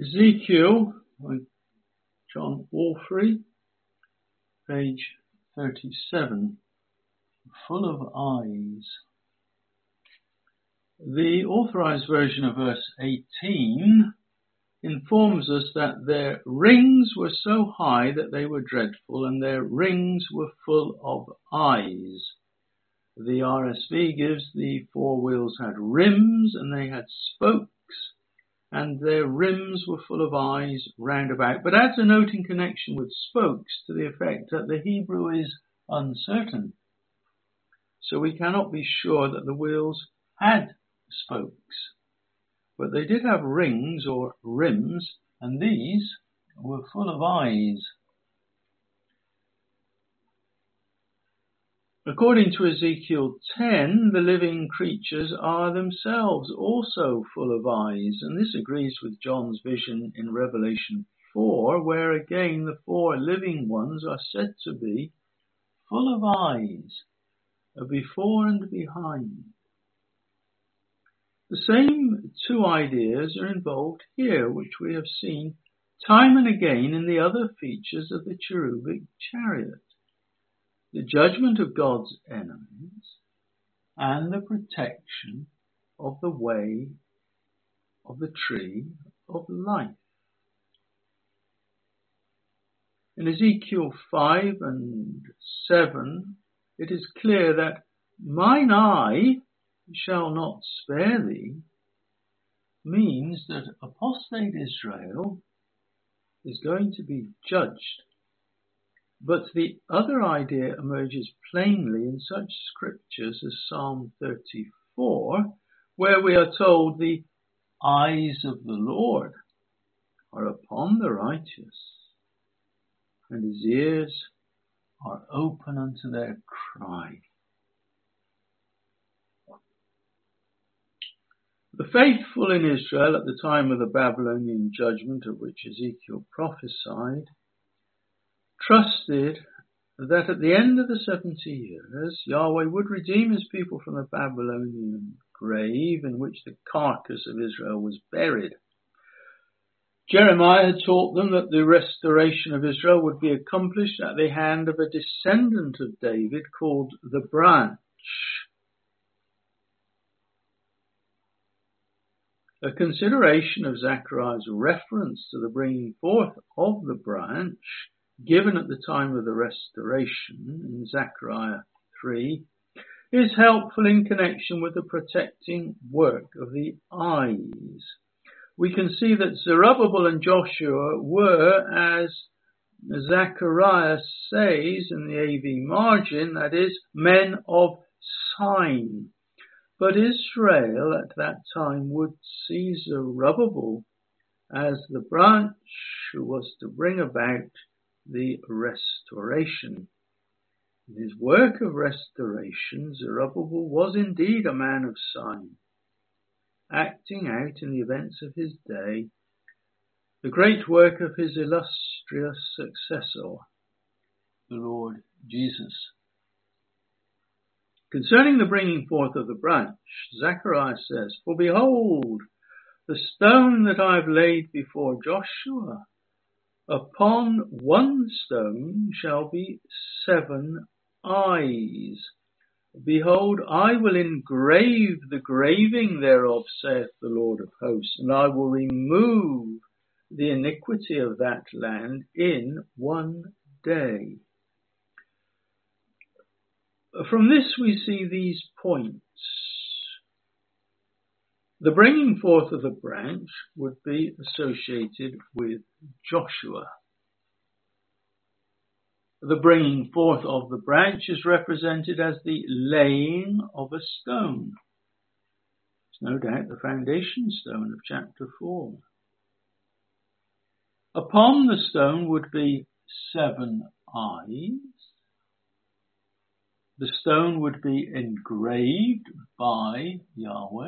Ezekiel by John Walfrey, page 37, full of eyes. The authorized version of verse 18 informs us that their rings were so high that they were dreadful, and their rings were full of eyes. The RSV gives the four wheels had rims and they had spokes, and their rims were full of eyes round about, but adds a note in connection with spokes to the effect that the Hebrew is uncertain. So we cannot be sure that the wheels had spokes, but they did have rings or rims, and these were full of eyes. According to Ezekiel 10, the living creatures are themselves also full of eyes, and this agrees with John's vision in Revelation 4, where again the four living ones are said to be full of eyes, before and behind. The same two ideas are involved here, which we have seen time and again in the other features of the cherubic chariot: the judgment of God's enemies and the protection of the way of the tree of life. In Ezekiel 5 and 7, it is clear that mine eye shall not spare thee means that apostate Israel is going to be judged. But the other idea emerges plainly in such scriptures as Psalm 34, where we are told the eyes of the Lord are upon the righteous, and his ears are open unto their cry. The faithful in Israel at the time of the Babylonian judgment of which Ezekiel prophesied trusted that at the end of the 70 years, Yahweh would redeem his people from the Babylonian grave in which the carcass of Israel was buried. Jeremiah had taught them that the restoration of Israel would be accomplished at the hand of a descendant of David called the Branch. A consideration of Zechariah's reference to the bringing forth of the branch given at the time of the restoration in Zechariah 3 is helpful in connection with the protecting work of the eyes. We can see that Zerubbabel and Joshua were, as Zechariah says in the AV margin, that is, men of sign. But Israel at that time would see Zerubbabel as the branch who was to bring about the restoration. In his work of restoration, Zerubbabel was indeed a man of sign, acting out in the events of his day the great work of his illustrious successor, the Lord Jesus. Concerning the bringing forth of the branch, Zechariah says, "For behold, the stone that I have laid before Joshua, upon one stone shall be 7 eyes. Behold, I will engrave the graving thereof, saith the Lord of hosts, and I will remove the iniquity of that land in one day." From this we see these points. The bringing forth of the branch would be associated with Joshua. The bringing forth of the branch is represented as the laying of a stone. It's no doubt the foundation stone of chapter 4. Upon the stone would be 7 eyes. The stone would be engraved by Yahweh.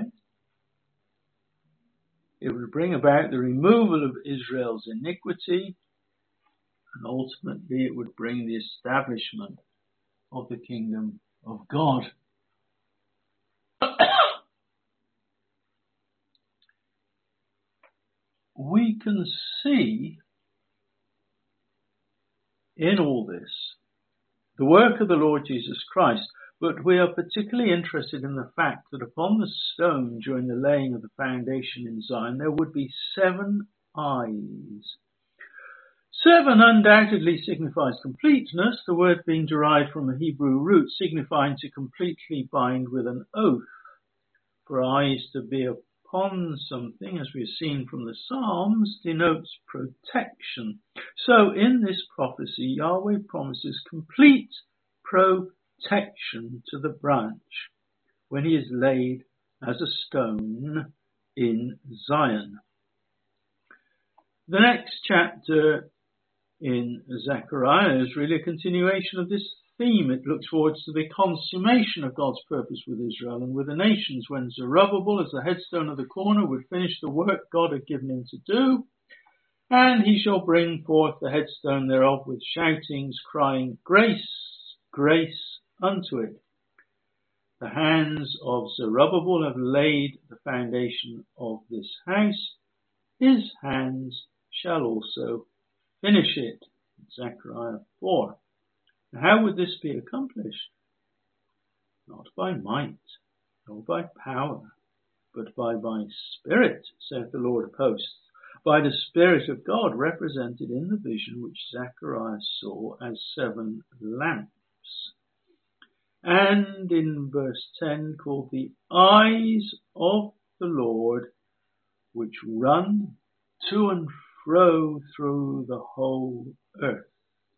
It would bring about the removal of Israel's iniquity, and ultimately it would bring the establishment of the kingdom of God. we can see in all this the work of the Lord Jesus Christ, but we are particularly interested in the fact that upon the stone during the laying of the foundation in Zion there would be 7 eyes. 7 undoubtedly signifies completeness, the word being derived from a Hebrew root signifying to completely bind with an oath. For eyes to be upon something, as we've seen from the Psalms, denotes protection. So in this prophecy, Yahweh promises complete protection to the branch when he is laid as a stone in Zion. The next chapter in Zechariah is really a continuation of this theme. It looks forward to the consummation of God's purpose with Israel and with the nations when Zerubbabel, as the headstone of the corner, would finish the work God had given him to do, and he shall bring forth the headstone thereof with shoutings, crying, Grace, grace unto it. The hands of Zerubbabel have laid the foundation of this house. His hands shall also finish it. Zechariah 4. Now, how would this be accomplished? Not by might, nor by power, but by my Spirit, saith the Lord of hosts, by the Spirit of God represented in the vision which Zechariah saw as 7 lamps. And in verse 10 called the eyes of the Lord, which run to and fro through the whole earth.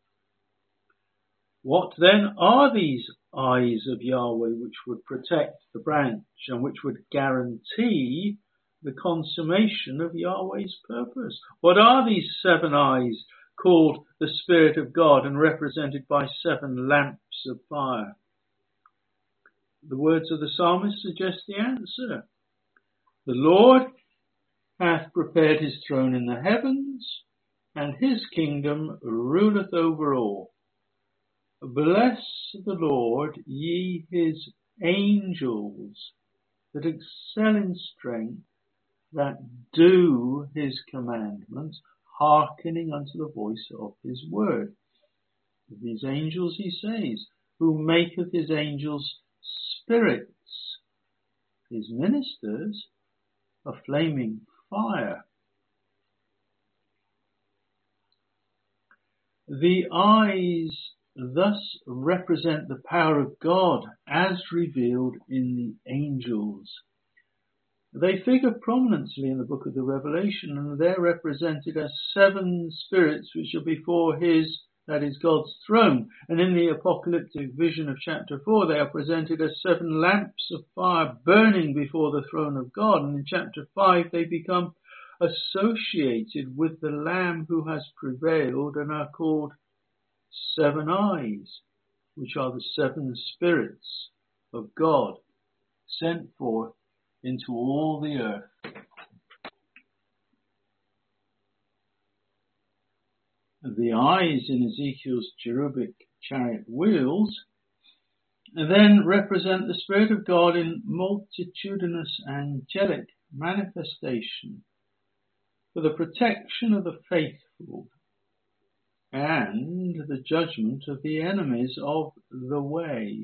What then are these eyes of Yahweh which would protect the branch and which would guarantee the consummation of Yahweh's purpose? What are these 7 eyes called the Spirit of God and represented by 7 lamps of fire? The words of the psalmist suggest the answer. The Lord hath prepared his throne in the heavens, and his kingdom ruleth over all. Bless the Lord, ye his angels, that excel in strength, that do his commandments, hearkening unto the voice of his word. Of his angels he says, who maketh his angels spirits, his ministers a flaming fire. The eyes thus represent the power of God as revealed in the angels. They figure prominently in the book of the Revelation, and they're represented as 7 spirits which are before his, that is God's throne. And in the apocalyptic vision of chapter 4, they are presented as 7 lamps of fire burning before the throne of God. And in chapter 5, they become associated with the Lamb who has prevailed and are called 7 eyes, which are the 7 spirits of God sent forth into all the earth. The eyes in Ezekiel's cherubic chariot wheels then represent the Spirit of God in multitudinous angelic manifestation for the protection of the faithful and the judgment of the enemies of the way.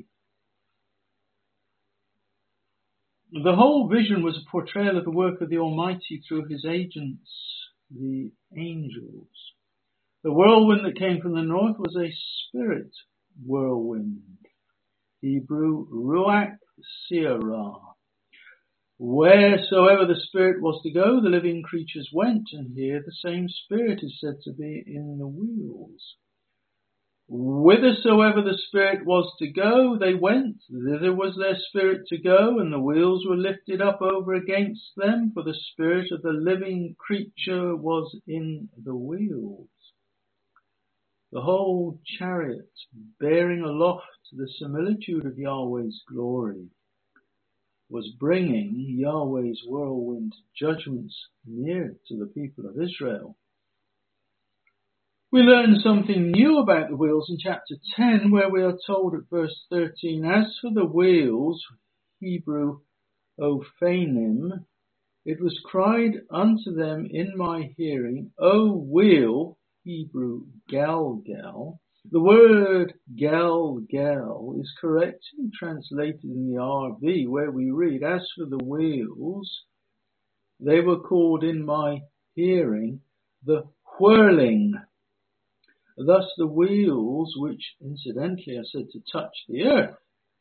The whole vision was a portrayal of the work of the Almighty through his agents, the angels. The whirlwind that came from the north was a spirit whirlwind, Hebrew ruach sirah. Wheresoever the Spirit was to go, the living creatures went, and here the same Spirit is said to be in the wheels. Whithersoever the Spirit was to go, they went. Thither was their spirit to go, and the wheels were lifted up over against them, for the spirit of the living creature was in the wheels. The whole chariot, bearing aloft the similitude of Yahweh's glory, was bringing Yahweh's whirlwind judgments near to the people of Israel. We learn something new about the wheels in chapter 10, where we are told at verse 13, as for the wheels, Hebrew ophanim, It was cried unto them in my hearing, O wheel, Hebrew Galgal. The word Galgal is correctly translated in the RV, where we read, as for the wheels, they were called in my hearing the whirling. Thus the wheels, which incidentally are said to touch the earth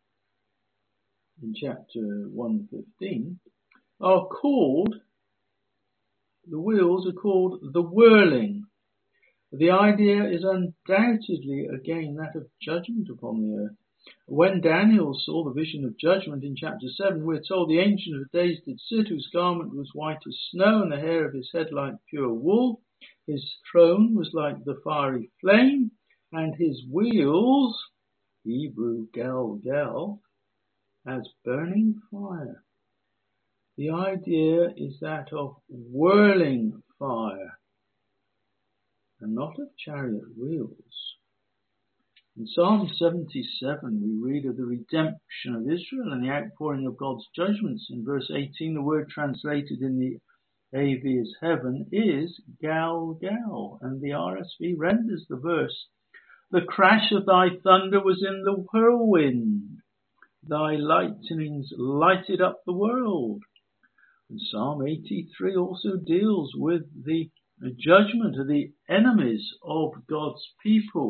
in chapter 115, are called, the wheels are called the whirling. The idea is undoubtedly again that of judgment upon the earth. When Daniel saw the vision of judgment in chapter 7, we're told the Ancient of Days did sit, whose garment was white as snow, and the hair of his head like pure wool. His throne was like the fiery flame, and his wheels, Hebrew Galgal, as burning fire. The idea is that of whirling fire, and not of chariot wheels. In Psalm 77 we read of the redemption of Israel and the outpouring of God's judgments. In verse 18 the word translated in the AV as heaven is Galgal, and the RSV renders the verse, the crash of thy thunder was in the whirlwind, thy lightnings lighted up the world. And Psalm 83 also deals with the judgment of the enemies of God's people.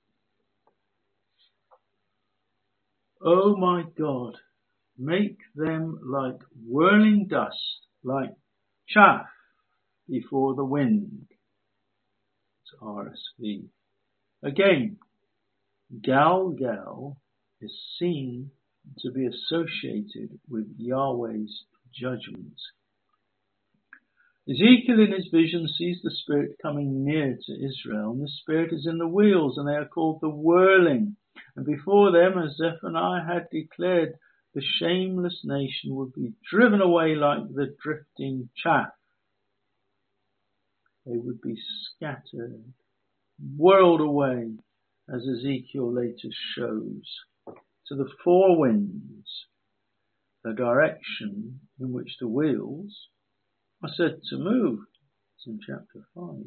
O my God, make them like whirling dust, like chaff before the wind. It's RSV. Again, Galgal is seen to be associated with Yahweh's judgment. Ezekiel in his vision sees the Spirit coming near to Israel, and the Spirit is in the wheels, and they are called the whirling. And before them, as Zephaniah had declared, the shameless nation would be driven away like the drifting chaff. They would be scattered, whirled away, as Ezekiel later shows, to the four winds, the direction in which the wheels are said to move. It's in chapter 5.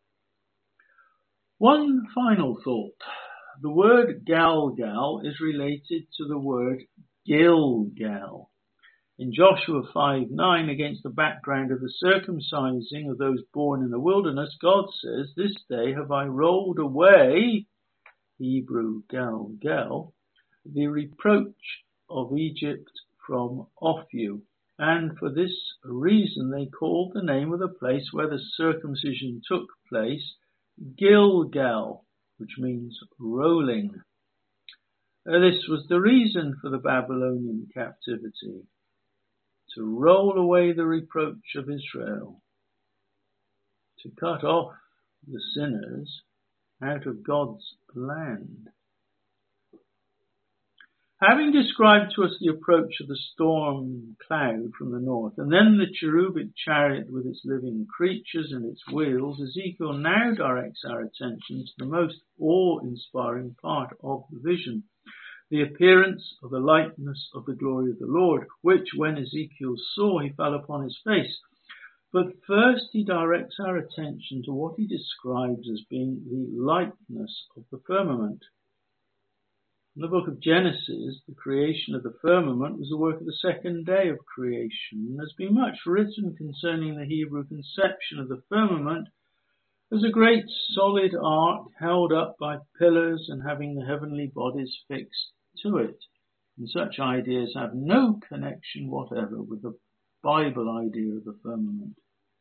One final thought. The word Galgal is related to the word Gilgal. In Joshua 5:9, against the background of the circumcising of those born in the wilderness, God says, this day have I rolled away, Hebrew Galgal, the reproach of Egypt from off you. And for this reason they called the name of the place where the circumcision took place Gilgal, which means rolling. This was the reason for the Babylonian captivity, to roll away the reproach of Israel, to cut off the sinners out of God's land. Having described to us the approach of the storm cloud from the north, and then the cherubic chariot with its living creatures and its wheels, Ezekiel now directs our attention to the most awe-inspiring part of the vision, the appearance of the likeness of the glory of the Lord, which when Ezekiel saw, he fell upon his face. But first he directs our attention to what he describes as being the likeness of the firmament. In the book of Genesis, the creation of the firmament was the work of the second day of creation. There's been much written concerning the Hebrew conception of the firmament as a great solid ark held up by pillars and having the heavenly bodies fixed to it. And such ideas have no connection whatever with the Bible idea of the firmament.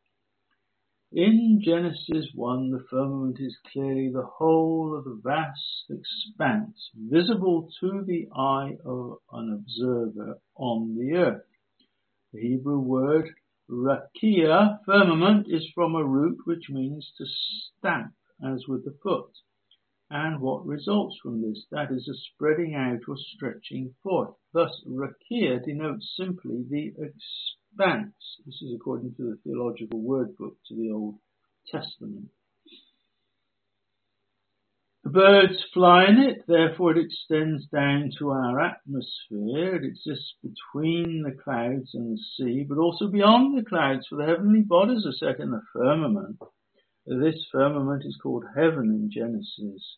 In Genesis 1, the firmament is clearly the whole of the vast expanse visible to the eye of an observer on the earth. The Hebrew word rakia, firmament, is from a root which means to stamp, as with the foot. And what results from this? That is a spreading out or stretching forth. Thus, rakia denotes simply the expanse. This is according to the Theological Word Book to the Old Testament. The birds fly in it, therefore it extends down to our atmosphere. It exists between the clouds and the sea, but also beyond the clouds, for the heavenly bodies are set in the firmament. This firmament is called heaven in Genesis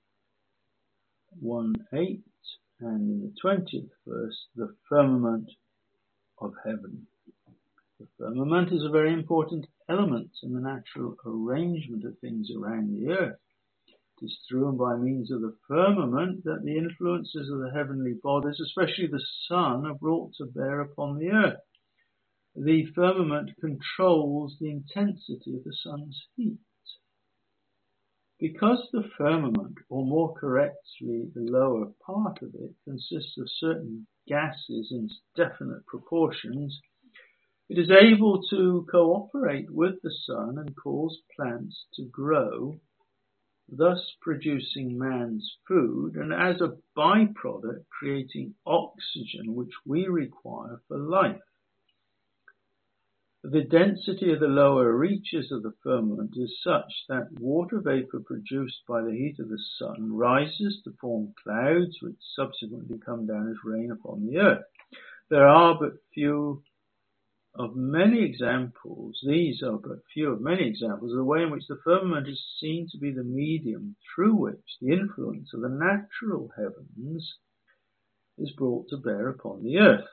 1:8, and in the 20th verse, the firmament of heaven. The firmament is a very important element in the natural arrangement of things around the earth. It is through and by means of the firmament that the influences of the heavenly bodies, especially the sun, are brought to bear upon the earth. The firmament controls the intensity of the sun's heat. Because the firmament, or more correctly the lower part of it, consists of certain gases in definite proportions, it is able to cooperate with the sun and cause plants to grow, thus producing man's food, and as a byproduct creating oxygen which we require for life. The density of the lower reaches of the firmament is such that water vapor produced by the heat of the sun rises to form clouds which subsequently come down as rain upon the earth. There are but few of many examples, of the way in which the firmament is seen to be the medium through which the influence of the natural heavens is brought to bear upon the earth.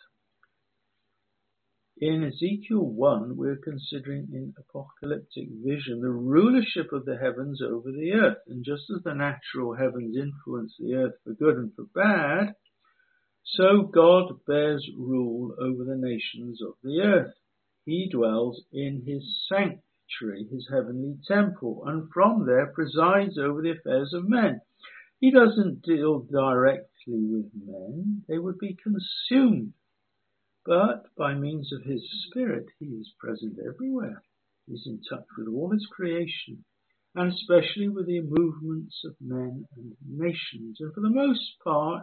In Ezekiel 1, we're considering in apocalyptic vision the rulership of the heavens over the earth, and just as the natural heavens influence the earth for good and for bad, so God bears rule over the nations of the earth. He dwells in his sanctuary, his heavenly temple, and from there presides over the affairs of men. He doesn't deal directly with men, they would be consumed. But by means of his Spirit, he is present everywhere. He is in touch with all his creation, and especially with the movements of men and nations, and for the most part,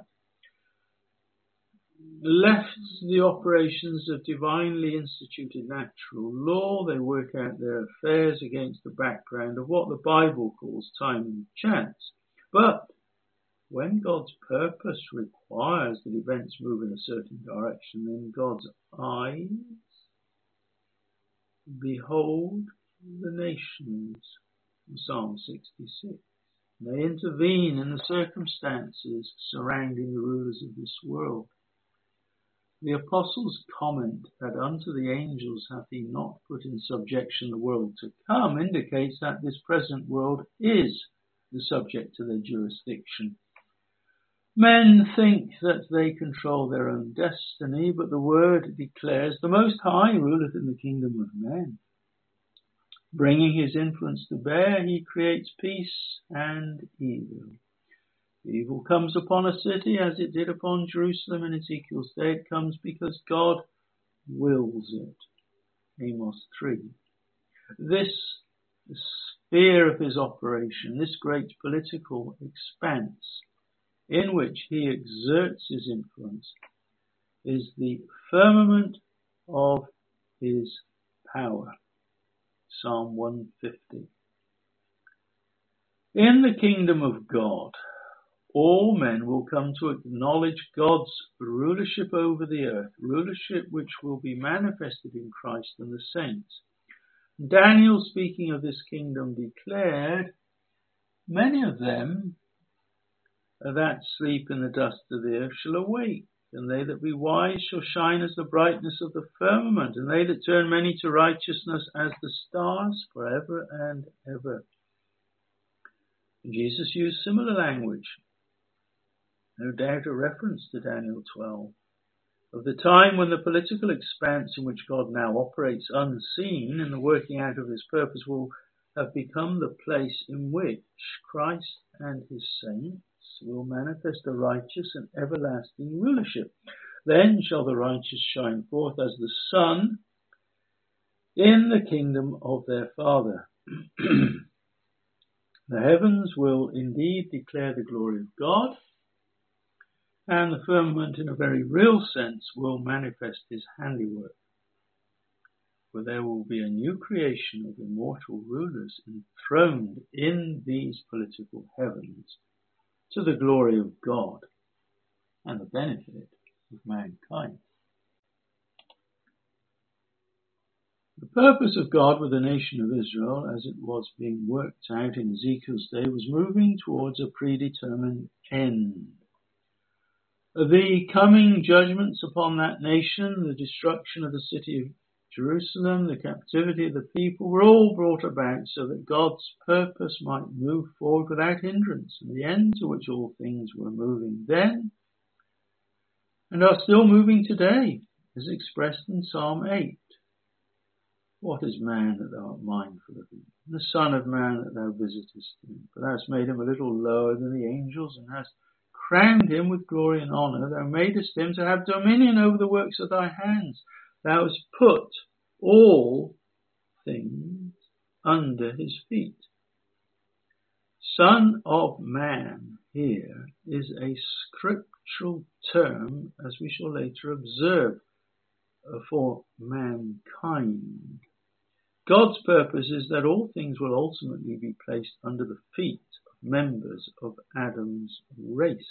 left to the operations of divinely instituted natural law. They work out their affairs against the background of what the Bible calls time and chance. But when God's purpose requires that events move in a certain direction, then God's eyes behold the nations, Psalm 66. They intervene in the circumstances surrounding the rulers of this world. The apostles comment that unto the angels hath he not put in subjection the world to come, indicates that this present world is the subject to their jurisdiction. Men think that they control their own destiny, but the word declares the Most High ruleth in the kingdom of men. Bringing his influence to bear, he creates peace and evil. Evil comes upon a city as it did upon Jerusalem in Ezekiel's day. It comes because God wills it. Amos 3. This sphere of his operation, this great political expanse in which he exerts his influence, is the firmament of his power. Psalm 150. In the kingdom of God, all men will come to acknowledge God's rulership over the earth, rulership which will be manifested in Christ and the saints. Daniel, speaking of this kingdom, declared, many of them that sleep in the dust of the earth shall awake, and they that be wise shall shine as the brightness of the firmament, and they that turn many to righteousness as the stars forever and ever. Jesus used similar language. No doubt a reference to Daniel 12, of the time when the political expanse in which God now operates unseen in the working out of his purpose will have become the place in which Christ and his saints will manifest a righteous and everlasting rulership. Then shall the righteous shine forth as the sun in the kingdom of their Father. The heavens will indeed declare the glory of God, and the firmament in a very real sense will manifest his handiwork. for there will be a new creation of immortal rulers enthroned in these political heavens to the glory of God and the benefit of mankind. The purpose of God with the nation of Israel, as it was being worked out in Ezekiel's day, was moving towards a predetermined end. The coming judgments upon that nation, the destruction of the city of Jerusalem, the captivity of the people, were all brought about so that God's purpose might move forward without hindrance, and the end to which all things were moving then and are still moving today, as expressed in Psalm 8. What is man that thou art mindful of him, and the son of man that thou visitest him? For thou hast made him a little lower than the angels, and hast crowned him with glory and honour. Thou madest him to have dominion over the works of thy hands. Thou hast put all things under his feet. Son of man here is a scriptural term, as we shall later observe, for mankind. God's purpose is that all things will ultimately be placed under the feet of members of Adam's race.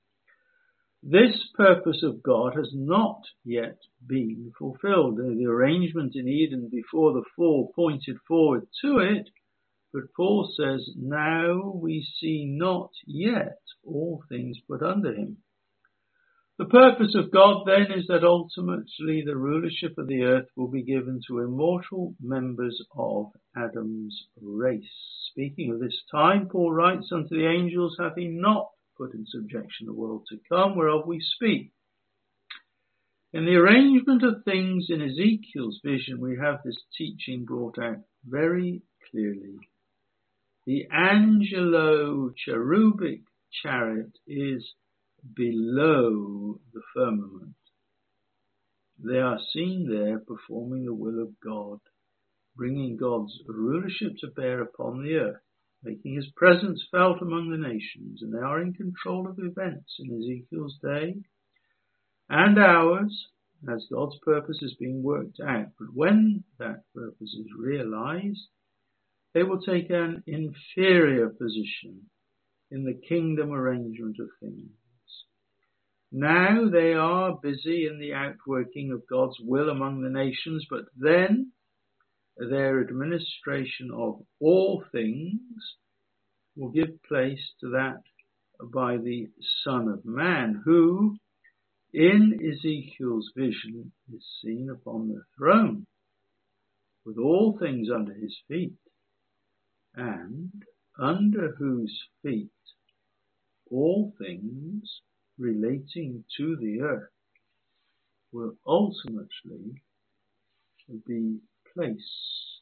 This purpose of God has not yet been fulfilled. The arrangement in Eden before the fall pointed forward to it, but Paul says, now we see not yet all things put under him. The purpose of God then is that ultimately the rulership of the earth will be given to immortal members of Adam's race. Speaking of this time, Paul writes, unto the angels hath he not put in subjection the world to come, whereof we speak. In the arrangement of things in Ezekiel's vision, we have this teaching brought out very clearly. The angelo-cherubic chariot is below the firmament. They are seen there performing the will of God, bringing God's rulership to bear upon the earth, making his presence felt among the nations, and they are in control of events in Ezekiel's day and ours as God's purpose is being worked out. But when that purpose is realized, they will take an inferior position in the kingdom arrangement of things. Now they are busy in the outworking of God's will among the nations, but then their administration of all things will give place to that by the Son of Man, who in Ezekiel's vision is seen upon the throne with all things under his feet, and under whose feet all things relating to the earth will ultimately be placed.